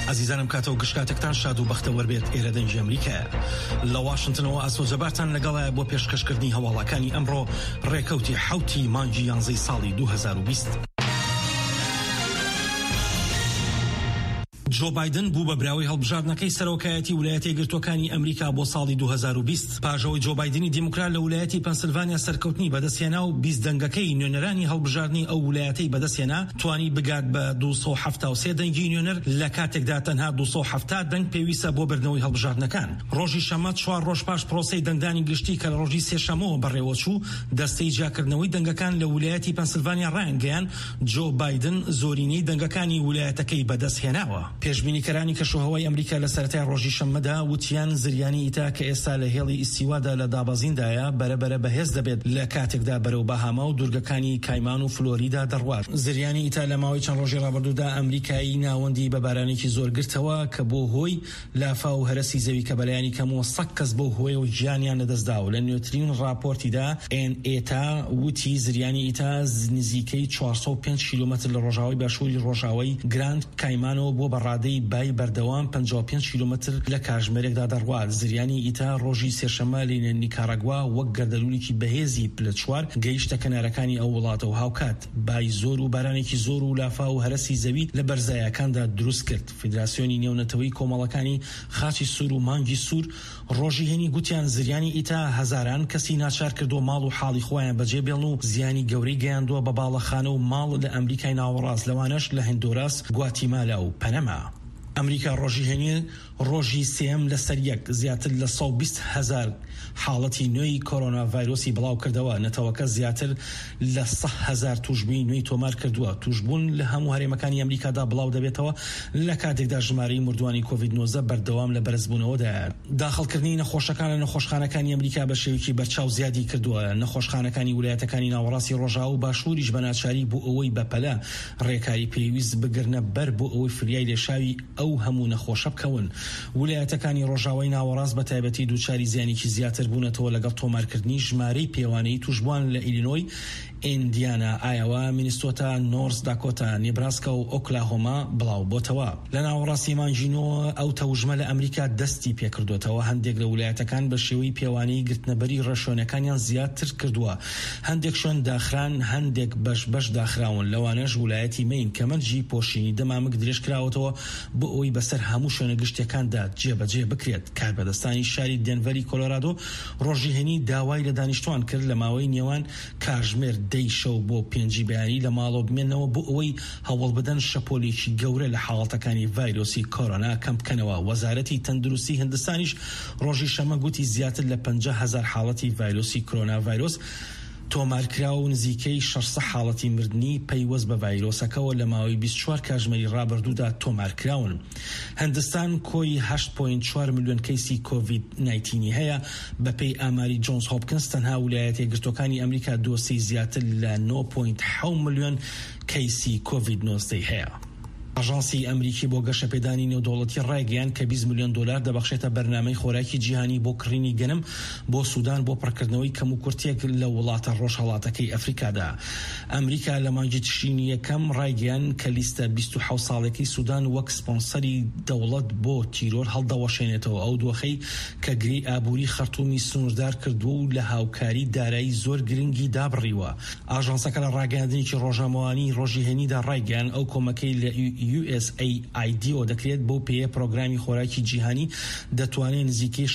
عزیزانم کاتە و گشتاتێکتان شاد و بەختەوەر بێت. ئێرە دەنگی ئەمریکایە لە واشنگتنەوە ئاسۆجەبارتان لەگەڵایە بۆ پێشکەشکردنی هەواڵەکانی ئەمڕۆ ڕێکەوتی 7 مانگی 11 ساڵی 2020. جو بایدن بوو بە براوی هەڵبژاردنەکەی سەرۆکایەتی ویلایەتە یەکگرتووەکانی ئەمریکا بۆ ساڵی 2020. پاژەوەی جو بایدنی دیموکرات لە ویلایەتی پەنسیلڤانیا سەرکەوتنی بەدەستهێنا و 20 دەنگەکەی نوێنەرانی هەڵبژاردننی ئەو ویلایەتەی بەدەستهێنا توانی بگات بە 273 دەنگی نوێنەر لە کاتێکدا تەنها 270 دەنگ پێویستە بۆ بردنەوەی هەڵبژاردنەکان. ڕۆژی شەمە 4 ڕۆژ پاش پرۆسەی دەنگدانی گشتی کە لە ڕۆژی سێشەمەوە بەڕێوەچوو دەستەی جیاکردنەوەی دەنگەکان لە ویلایەتی پەنسیلڤانیا ڕایانگەیان جو بایدن زۆرینەی دەنگەکانی ویلایەتەکەی بەدەستهێناوە. پێشبینیکەرانی کەشوهەوای ئەمریکا لە سەرەتای ڕۆژی شەممەدا وتیان زریانی ئیتا کە ئێستا لە هێڵی ئیستیوادا لە دابەزیندایە بەرەبەرە بەهێز دەبێت لە کاتێکدا بەرەو باهاما و دوورگەکانی کایمان و فلۆریدا دەڕوات. زریانی ئیتا لە ماوەی چەند ڕۆژی ڕابردوودا ئەمریکایی ناوەندی بە بارانێکی زۆر گرتەوە کە بۆ هۆی لافا و هەرسی زەوی کە بەلایانی کەمەوە 100 کەس بۆ هۆی و گیانیان لەدەستدا و لە نوێترین راپۆرتیدا NATA وتی زریانی ئیتا نزیکەی 405 کیلومتر لە ڕۆژاوای باشووری ڕۆژاوای گراند کایمانەوە بۆ بەڕادەی بای بەردەوام 55 کیلومتر لە کاژمێرێکدا دەڕوات. زریانی ئیتا ڕۆژی سێشەمە لە نیکاراگوا وەک گەردەلوولێکی بەهێزی پلە 4 گەیشتە کەنارەکانی ئەو وڵاتە و هاوکات بای زۆر و بارانێکی زۆر و لافا و هەرسی زەوی لە بەرزایەکاندا دروست کرد. فیدراسیۆنی نێونەتەوەی کۆمەڵەکانی خاچی سوور و مانگی سوور ڕۆژی هێنی گوتیان زریانی ئیتا هەزاران کەسی ناچار کردو ماڵ و حاڵی خۆیان بەجێ بێڵن و زیانی گەورەی گەیاندووە بە باڵەخانە و ماڵ لە ئەمریکای ناوەڕاست لەوانەش لە هندوراس، گواتیمالا و پەنەما. ئەمریکا ڕۆژی هێنی ڕۆژی سێم لەسەر یەک زیاتر لە 120,000 حاڵەتی نوێی کۆرۆنا ڤایرۆسی بڵاو کردەوە. نەتەوەکە زیاتر لە 100,000 توشبووی نوێی تۆمار کردووە. توشبوون لە هەموو هەرێمەکانی ئەمریکادا بڵاو دەبێتەوە لە کاتێکدا ژمارەی مردوانی کۆڤید-19 بەردەوام لە بەرزبوونەوەدا. داخڵکردنی نەخۆشەکان لە نەخۆشخانەکانی ئەمریکا بە شێوەیەکی بەرچاو زیادی کردووە. نەخۆشخانەکانی ویلایەتەکانی ناوەڕاستی ڕۆژاو و باشووریش بە ناچاری بۆ ئەوەی بەپەلە ڕێکاری پێویست بگرنە بەر بۆ ئەوەی فریای لێشاوی ئەو هەموو نەخۆشە بکەون. ویلایەتەکانی ڕۆژاوای ناوەڕاست بە تایبەتی دووچاری زیانێکی زیاتر بوونەتەوە لەگەڵ تۆمارکردنی ژمارەی پێوانەی توشبووان لە ئیلینۆی، ئیندیانا، ئایاوا، مینیسۆتا، نۆرس داکۆتا، نیبراسکا و ئۆکلاهۆما بڵاو بۆتەوە. لە ناوەڕاستی مانجینەوە ئەو تەوژمە لە ئەمریکا دەستی پێکردوێتەوە. هەندێک لە ویلایەتەکان بە شێوەی پێوانەی گرتنەبەری ڕێشۆنەکانیان زیاتر کردووە. هەندێک شوێن داخران، هەندێک بەش داخراون. لەوانەش ویلایەتی مین کەمەرجی پۆشینی دەمامک درێژ کراوەتەوە بۆ ئەوەی بەسەر هەموو شوێنە گشتەکاندا جێبەجێ بکرێت. کاربەدەستانی شاری دێنڤەری کۆلۆرادۆ ڕۆژی هێنی داوای لە دانیشتوان کرد لە ماوەی نێوان کاژمێر 10 شەو بۆ 5 بەیانی لە ماڵۆ بمێنەوە بۆ ئەوەی هەوڵ بدەن شەپۆلێکی گەورە لە حاڵەتەکانی ڤایرۆسی کۆرۆنا کەم بکەنەوە. وەزارەتی تەندروستی هیندستانیش ڕۆژی شەمە گوتی زیاتر لە 50,000 حاڵەتی ڤایرۆسی کۆرۆنا ڤایرۆس تۆمارکراوە و نزیکەی 600 حاڵەتی مردنی پەیوەست بە ڤایرۆسەکەەوە لە ماوەی 24 کاژمەری ڕابردوودا تۆمارکراون. هەندستان کۆی 8.4 ملیۆن کەیسی کۆڤید-19 هەیە. بەپێی ئاماری جۆنز هۆپکینس تەنها ویلایەتە یەکگرتووەکانی ئەمریکا دۆسی زیاتر لە 9.7 ملیۆن کەیسی کۆڤید-19 هەیە. ئاژانسی ئەمریکی بۆ گەشەپێدانی نێودەوڵەتی ڕایگەیان کە 20 ملیۆن دلار دەبەخشێتە بەرنامەی خۆراکی جیهانی بۆ کڕینی گەنم بۆ سوودان بۆ پڕکردنەوەی کەم و کورتێک لە وڵاتە ڕۆژهەڵاتەکەی ئەفریکادا. ئەمریکا لە مانگی تشرینی یەکەم ڕایگەیان کە لیستە 27 ساڵێکی سوودان وەک سپۆنسەری دەوڵەت بۆ تیرۆر هەڵدەوەشێنێتەوە. ئەو دۆخەی کە گرێی ئابووری خەرتومی سنووردار کردووە و لە هاوکاری دارایی زۆر گرنگی دابڕیوە. ئاژانسەکە لە ڕاگەاندنێکی ڕۆژنامەوانی ڕۆژی هێنیدا ڕایگەیان ئەو کۆمەکەی لە USAID دەکرێت بۆ پێیە پرۆگرامی خۆراکی جیهانی دەتوانێت نزیکەی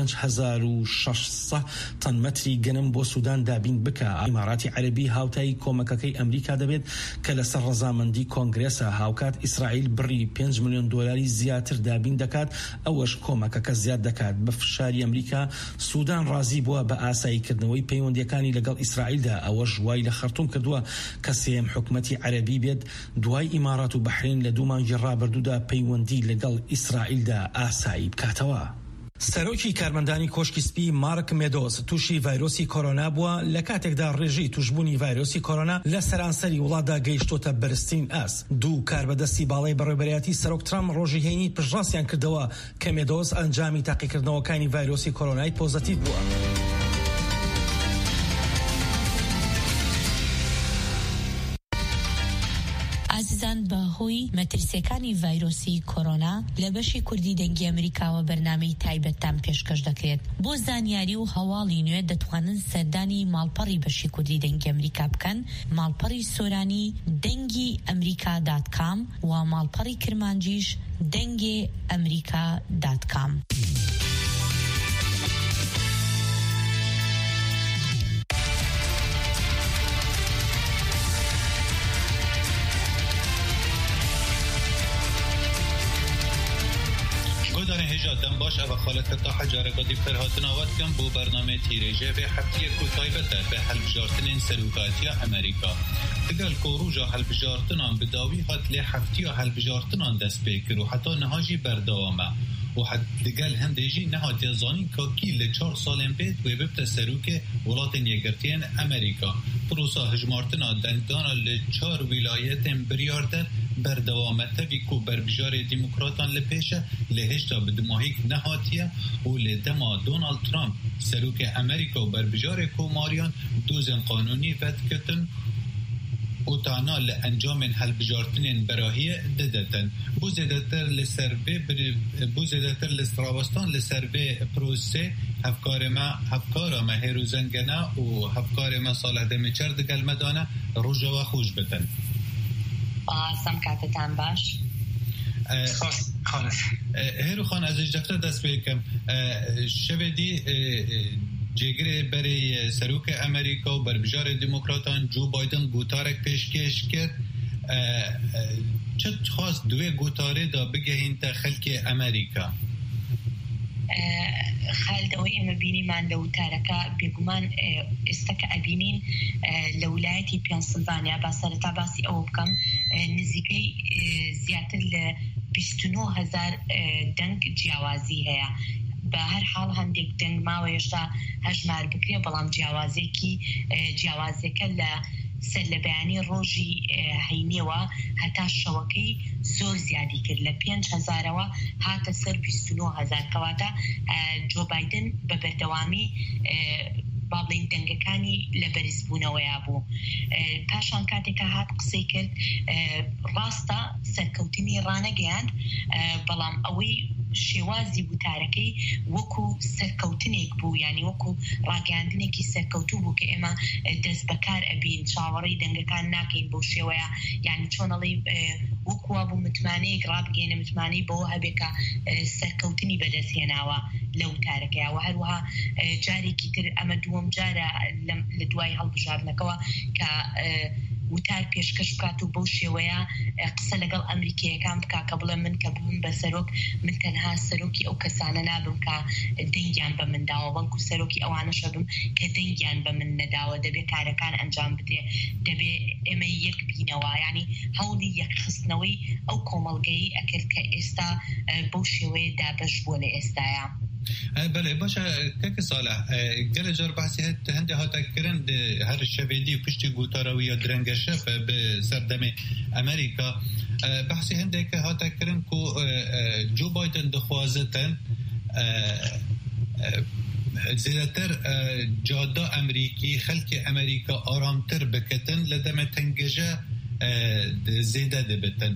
65,600 تەن مەتری گەنم بۆ سوودان دابین بکە. ئیماراتی عەرەبی هاوتایی کۆمەکەکەی ئەمریکا دەبێت کە لەسەر ڕەزامەندی کۆنگرێسە. هاوکات ئیسرائیل بڕی 5 ملیۆن دلاری زیاتر دابین دەکات، ئەوەش کۆمەکەکە زیاد دەکات. بە فشاری ئەمریکا سوودان ڕازی بووە بە ئاساییکردنەوەی پەیوەندیەکانی لەگەڵ ئیسرائیلدا. ئەوەش وای لە خەرتوم کردووە کە سێم حکومەتی عەرەبی بێت دوای ئیمارات و بەحرین لە 2 مانگی ڕابردوودا پەیوەندی لەگەڵ ئیسرائیلدا ئاسایی بکاتەوە. سەرۆکی کارمەندانی کۆشکی سپی مارک مێدۆز تووشی ڤایرۆسی کۆرۆنا بووە لە کاتێکدا ڕێژەی توشبوونی ڤایرۆسی کۆرۆنا لە سەرانسەری وڵاتدا گەیشتۆتە بەرزترین ئاست. دوو کاربەدەستی باڵای بەڕێوەبەرایەتی سەرۆک ترامپ ڕۆژی هێنی پشتڕاستیان کردەوە کە مێدۆز ئەنجامی تاقیکردنەوەکانی ڤایرۆسی کۆرۆنای پۆزەتیڤ بووە. ئازیزان بەهۆی مەترسیەکانی ڤایرۆسی کۆرۆنا لە بەشی کوردی دەنگی ئەمریکاوە بەرنامەی تایبەتتان پێشکەش دەکرێت. بۆ زانیاری و هەواڵی نوێ دەتوانن سەردانی ماڵپەڕی بەشی کوردی دەنگی ئەمریکا بکەن، ماڵپەڕی سۆرانی دەنگی ئەمریکا.com و ماڵپەڕی کرمانجیش دەنگی ئەمریکا.com. دم باش او خالت تا حجاره قدی فرهاتن آواد کن بو برنامه تیریجه به هفتی کوتایبته به حلبجارتن سروکاتی امریکا دگل کوروژا حلبجارتنان بداوی هات لی هفتی و حلبجارتنان دست بکر و حتی نهاجی بردوامه و حد دگل هندیجی نهات یزانی که کی ل 4 سالن بید و ببت سروک ولات یگرتین امریکا پروسا هجمارتنا دندانا ل 4 ولایت بریارده بردوامته وی کو بربجار دموکراتان لپیشه لهشتا بدماهیک نهاتیه و لدما دونالد ترامپ سروک امریکا و بربجار کوماریان دوزن قانونی فتکتن و تانا لانجام هلبجارتنین براهیه ددتن بو زیدتر لسراوستان لسربه پروسه هفکار ما هیروزنگنه و هفکار ما صالح دمیچر دگل مدانه روژوا خوش بتن سمکاتتان باش خالص هیرو خان از اجدفته دست بکم شبدی جگره برای سروک امریکا و بربجار دموکراتان جو بایدن گوتارک پیشکش کرد چه خواست دوی گوتاره دا بگهین تا خلک امریکا خالدەوەی ئێمە بینیمان لە وتارەکە بێگومان ئێستا کە ئەبینین لە ویلایەتی پێنسیلڤانیا با سەرەتا باسی ئەوە بکەم نزیکەی زیاتر لە 29,000 دەنگ جیاوازی هەیە بە هەر حاڵ هەندێک دەنگ ماوە هێشتا هەژمار بکرێ بەڵام جیاوازیەکە لە سەر لە بەیانی ڕۆژی هەینێوە هەتا شەوەکەی زۆر زیادی کرد لە 5,000ەوە هاتە سەر 29,000 کەواتە جۆ بایدن بە بەردەوامی با بڵین دەنگەکانی لە بەرزبوونەوەیە بوو پاشان کاتێکە هات قسەی کرد ڕاستە سەرکەوتنی ڕانەگەیاند بەڵام ئەوەی شێوازی وتارەکەی وەکو سەرکەوتنێک بوو یعنی وەکو ڕاگەاندنێکی سەرکەوتوو بوو کە ئێمە دەست بەکار ئەبین چاوەڕێی دەنگەکان ناکەین بۆ شێوەیە یعنی چۆنەڵی وەکووە بوو متمانەیەک ڕابگەێنە متمانەی بەوە هەبێکە سەرکەوتنی بەدەستهێناوە لە وتارەکەیەوە هەروەها جارێکی تر ئەمە دووەم جارە لە دوای هەڵبژارنەکەەوە کە وتار پێشکەش بکات و بەو شێوەیە قسە لەگەڵ ئەمریکیەکان بکا کە بڵێ من کە بووم بە سەرۆک من تەنها سەرۆکی ئەو کەسانە نابم کە دەنگیان بە من داوە بەڵکو سەرۆکی ئەوانەشە بم کە دەنگیان بە من نەداوە دەبێت کارەکان ئەنجام بدرێ دەبێت ئێمە یەک بینەوە ینی هەوڵی یەکخستنەوەی ئەو کۆمەڵگەی ئەکرد کە ئێستا بەو شێوەیە دابەش بووە لە ئێستاە بله باشه که صالح گل جار بحثی هنده ها تکرن هر شبیدی و پشتی گوتاروی یا درنگشه به سردم امریکا بحثی هنده که ها تکرن که جو بایدن دخوازتن زیادتر جاده امریکی خلک امریکا آرامتر بکتن لدم تنگجه زیده دبتن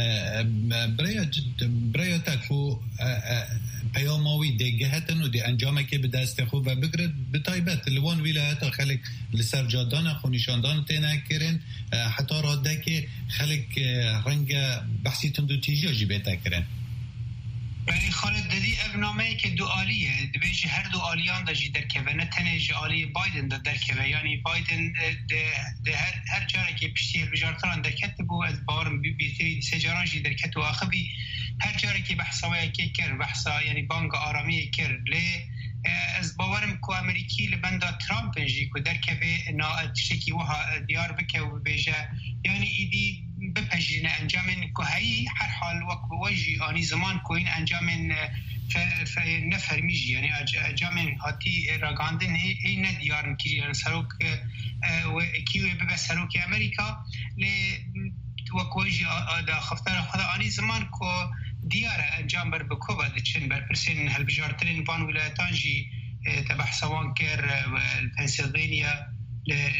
برای تکو پیاماوی دگهتن و دی انجامه که به دست خوب و بگرد به تایبت لوان ویلایت خلق لسر جادان خونیشاندان تینه کرن حتی راده که خلق رنگ بحثی تندو تیجی جی بیتا کرن برای خالد دادی اقنامه که دو آلیه دبیجی هر دو آلیان دا جی درکوه نه تنه آلی بایدن دا درکوه یعنی بایدن ده هر جاره که پشتی هر بجارتران درکت بو از باورم بیتری سجاران جی درکت و آخبی هر جاره که بحثاوه که کر بحثا یعنی بانک آرامی کر لی از باورم که امریکی لبنده ترامپ جی که درکوه نا تشکی وها دیار بکه و بیجه یعنی ایدی بپجین انجام که هی هر حال وقت وجی آنی زمان که این انجام نفرمیجی یعنی انجام هاتی راگاندن هی ندیارن که یعنی سروک و کیوی ببه سروک امریکا لی وقت وجی دا خفتار خدا آنی زمان که دیاره انجام بر بکو باید چند بر پرسین هلبجارترین بان ولایتان جی تبح سوان کر پنسیلوانیا